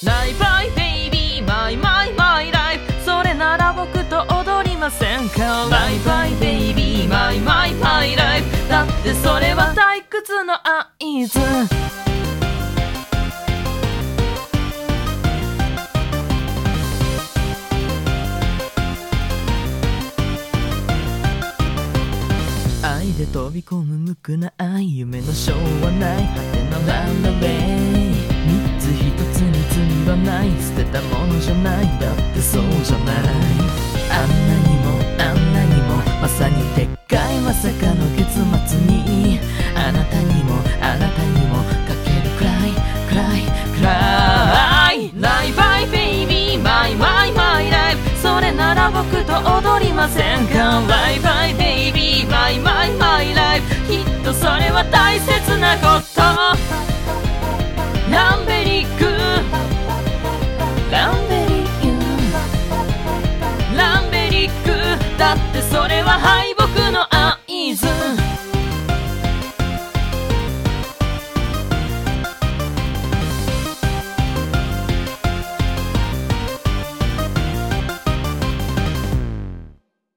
ライバイベイビーマイマイマイライフ、それなら僕と踊りませんか。ライバイベイビーマイマイマイライフ、だってそれは退屈の合図。愛で飛び込む無垢な愛、夢のショーはない果てのランダウェイ、三つ一つに罪はない、捨てたものじゃない、だってそうじゃない。あんなにもあんなにもまさにでっかいまさかの結末に、あなたにもあなたにもかけるくらいくらいくらい。ライバイベイビーマイマイマイライフ、それなら僕と踊りませんか。ライバイベイビーマイマイマイライフ、きっとそれは大切なこと。